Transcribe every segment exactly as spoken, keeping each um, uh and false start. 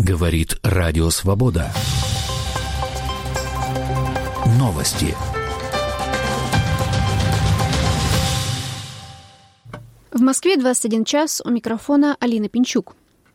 Говорит Радио Свобода. Новости. В Москве двадцать один час, у микрофона Алина Пинчук.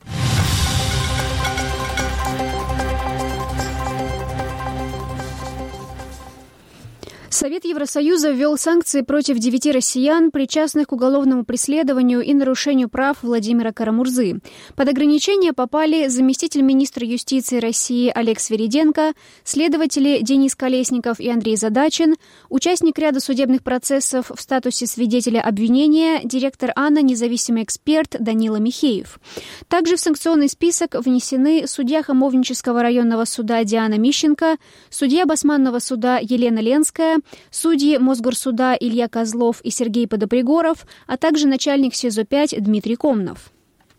Совет Евросоюза ввел санкции против девяти россиян, причастных к уголовному преследованию и нарушению прав Владимира Карамурзы. Под ограничения попали заместитель министра юстиции России Олег Свириденко, следователи Денис Колесников и Андрей Задачин, участник ряда судебных процессов в статусе свидетеля обвинения, директор АНА, независимый эксперт Данила Михеев. Также в санкционный список внесены судья Хамовнического районного суда Диана Мищенко, судья Басманного суда Елена Ленская, судьи Мосгорсуда Илья Козлов и Сергей Подопригоров, а также начальник СИЗО пять Дмитрий Комнов.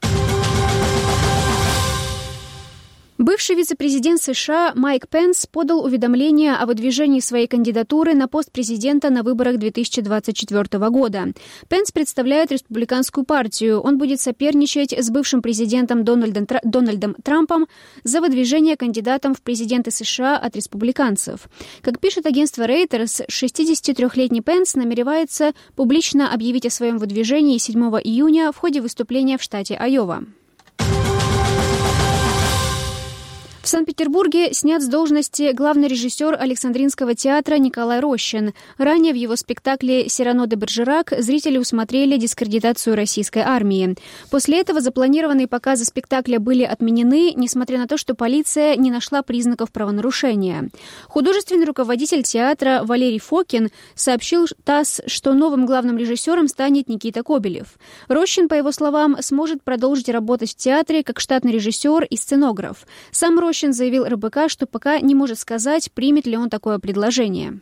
Бывший вице-президент США Майк Пенс подал уведомление о выдвижении своей кандидатуры на пост президента на выборах две тысячи двадцать четвёртого года. Пенс представляет республиканскую партию. Он будет соперничать с бывшим президентом Дональдом, Тр... Дональдом Трампом за выдвижение кандидатом в президенты США от республиканцев. Как пишет агентство Reuters, шестидесятитрёхлетний Пенс намеревается публично объявить о своем выдвижении седьмого июня в ходе выступления в штате Айова. В Санкт-Петербурге снят с должности главный режиссер Александринского театра Николай Рощин. Ранее в его спектакле «Сирано де Бержерак» зрители усмотрели дискредитацию российской армии. После этого запланированные показы спектакля были отменены, несмотря на то, что полиция не нашла признаков правонарушения. Художественный руководитель театра Валерий Фокин сообщил ТАСС, что новым главным режиссером станет Никита Кобелев. Рощин, по его словам, сможет продолжить работать в театре как штатный режиссер и сценограф. Сам Рощин Рощин заявил РБК, что пока не может сказать, примет ли он такое предложение.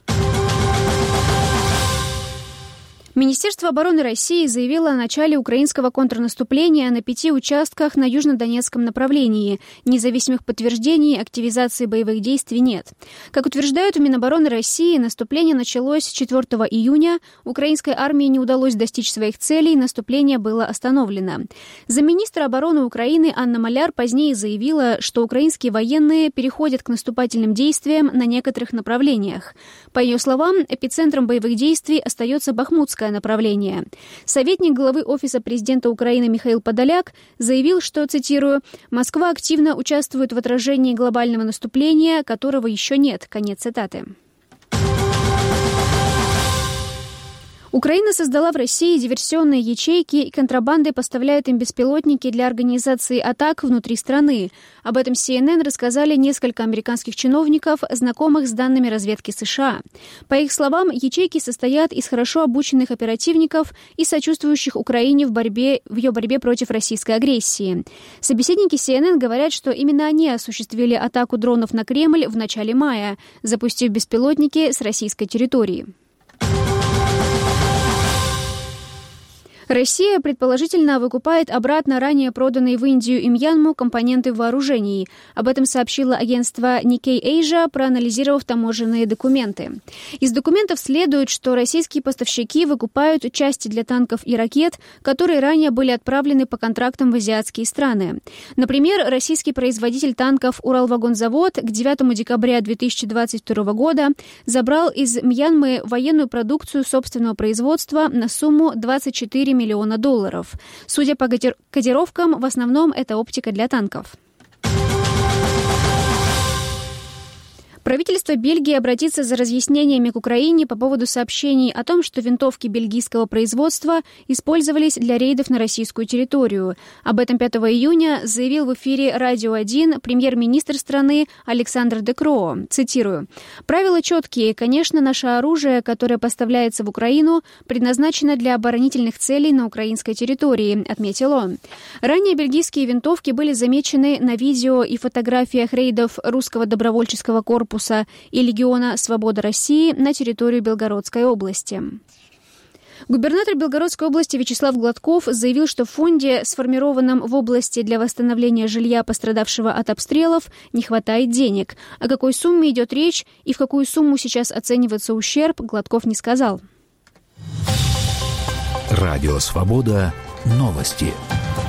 Министерство обороны России заявило о начале украинского контрнаступления на пяти участках на южнодонецком направлении. Независимых подтверждений активизации боевых действий нет. Как утверждают в Минобороны России, наступление началось четвёртого июня. Украинской армии не удалось достичь своих целей, наступление было остановлено. Замминистра обороны Украины Анна Маляр позднее заявила, что украинские военные переходят к наступательным действиям на некоторых направлениях. По ее словам, эпицентром боевых действий остается Бахмутское направление. Советник главы Офиса президента Украины Михаил Подоляк заявил, что, цитирую, «Москва активно участвует в отражении глобального наступления, которого еще нет». Конец цитаты. Украина создала в России диверсионные ячейки и контрабандой поставляет им беспилотники для организации атак внутри страны. Об этом Си Эн Эн рассказали несколько американских чиновников, знакомых с данными разведки США. По их словам, ячейки состоят из хорошо обученных оперативников и сочувствующих Украине в борьбе, в ее борьбе против российской агрессии. Собеседники Си Эн Эн говорят, что именно они осуществили атаку дронов на Кремль в начале мая, запустив беспилотники с российской территории. Россия, предположительно, выкупает обратно ранее проданные в Индию и Мьянму компоненты вооружений. Об этом сообщило агентство Nikkei Asia, проанализировав таможенные документы. Из документов следует, что российские поставщики выкупают части для танков и ракет, которые ранее были отправлены по контрактам в азиатские страны. Например, российский производитель танков «Уралвагонзавод» к девятому декабря две тысячи двадцать второго года забрал из Мьянмы военную продукцию собственного производства на сумму двадцать четыре миллиона долларов. Судя по кодировкам, в основном это оптика для танков. Правительство Бельгии обратится за разъяснениями к Украине по поводу сообщений о том, что винтовки бельгийского производства использовались для рейдов на российскую территорию. Об этом пятого июня заявил в эфире «Радио один» премьер-министр страны Александр Де Кроо. Цитирую. «Правила четкие. Конечно, наше оружие, которое поставляется в Украину, предназначено для оборонительных целей на украинской территории», — отметил он. Ранее бельгийские винтовки были замечены на видео и фотографиях рейдов русского добровольческого корпуса и Легиона «Свобода России» на территорию Белгородской области. Губернатор Белгородской области Вячеслав Гладков заявил, что в фонде, сформированном в области для восстановления жилья пострадавшего от обстрелов, не хватает денег. О какой сумме идет речь и в какую сумму сейчас оценивается ущерб, Гладков не сказал. Радио «Свобода». Новости.